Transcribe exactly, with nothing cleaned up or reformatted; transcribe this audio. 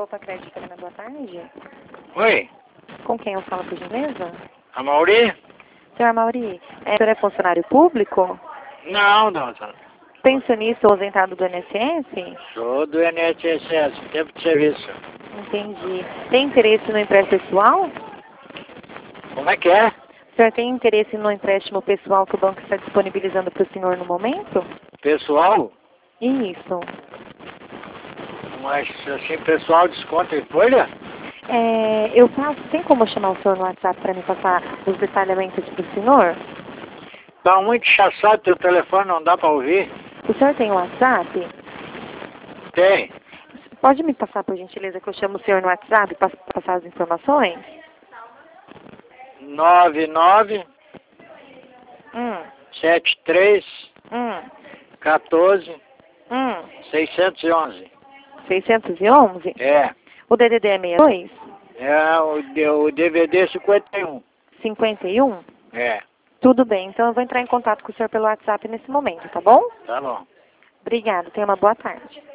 Copa Crédito, boa tarde. Oi, Com quem eu falo, por gentileza? a Mauri? Senhor Mauri, é, o senhor é funcionário público? Não, não, senhor. Pensionista ou ausentado do I N S S? Sou do I N S S, tempo de serviço. Entendi. Tem interesse no empréstimo pessoal? Como é que é? O senhor tem interesse no empréstimo pessoal que o banco está disponibilizando para o senhor no momento? Pessoal? Isso. Mas, assim, pessoal desconta em folha? É, eu passo, tem como chamar o senhor no WhatsApp para me passar os detalhamentos para o senhor? Tá muito chaçado teu telefone, não dá pra ouvir? O senhor tem WhatsApp? Tem. Pode me passar, por gentileza, que eu chamo o senhor no WhatsApp para passar as informações? nove nove Hum, sete três hum, quatorze hum. seiscentos e onze. seiscentos e onze? É. O D D D é sessenta e dois? É o, D- o D V D cinquenta e um. cinquenta e um? É. Tudo bem, então eu vou entrar em contato com o senhor pelo WhatsApp nesse momento, tá bom? Tá bom. Obrigada, tenha uma boa tarde.